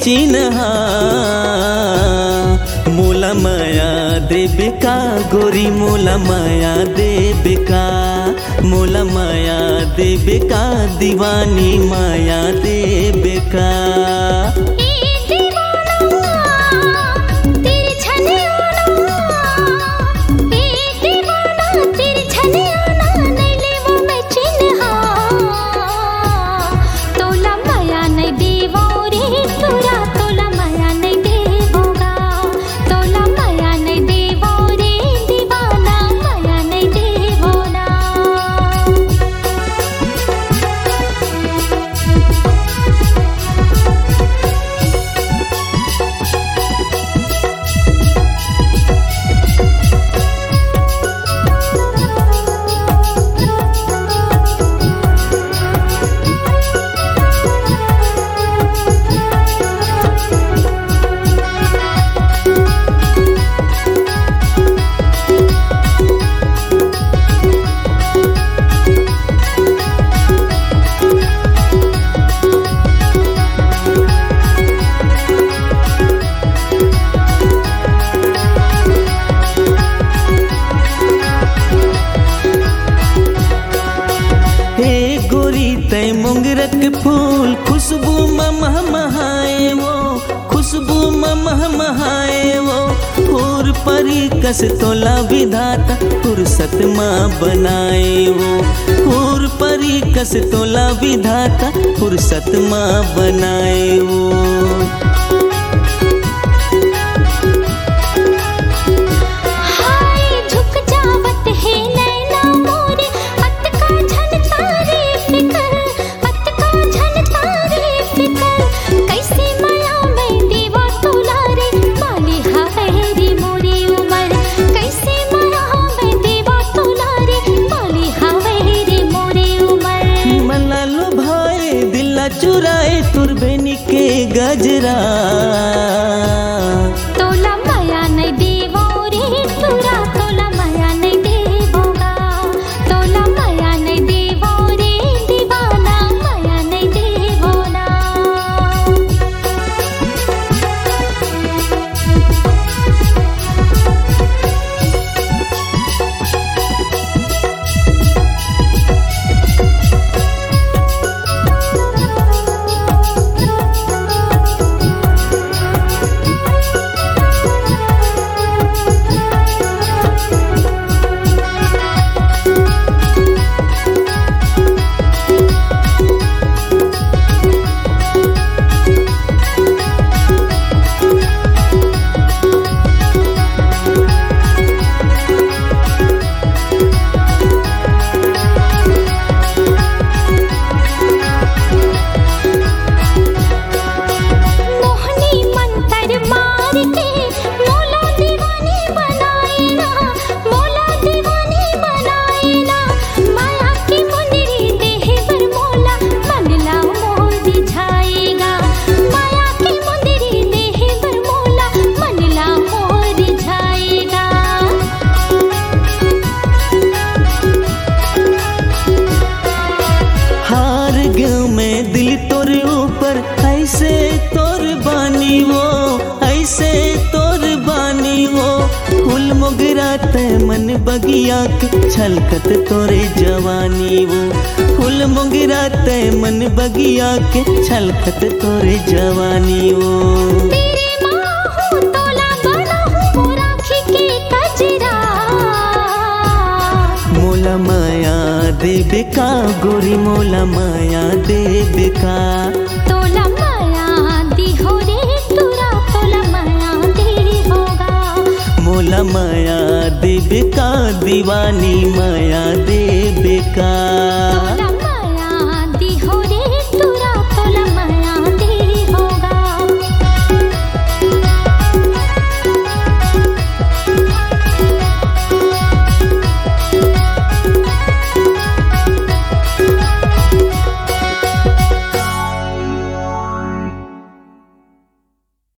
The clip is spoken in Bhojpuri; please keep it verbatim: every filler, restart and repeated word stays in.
चिन्हा मोला माया देबे का गोरी मोला माया देबे का मोला माया देबे का दीवानी माया देबे का तय मोंगरक फूल खुशबू मह महाए वो खुशबू मह महाए वो फूर परी कस तोला विधाता फुर्सत माँ बनाए वो फूर परी कस तोला विधाता फुर्सत माँ बनाए वो चुराए तुरबेनी के गजरा तोला माया नहीं देवो रे तुरा तोला माया नहीं देवोगा तोला माया नहीं देवो रे दीवाना माया नहीं देवोना दिल तोर ऊपर ऐसे तोर बानी वो ऐसे तोर बानी वो फूल मोगरा ते मन बगिया के छलकत तोरे जवानी वो फूल मोगरा ते मन बगिया के छलकत तोरे जवानी वो मोला माया देबे का गोरी मोला माया देबे का तोला माया दी हो रे तुरा तोला माया दी होगा मोला माया देबे का दीवानी माया देबे का।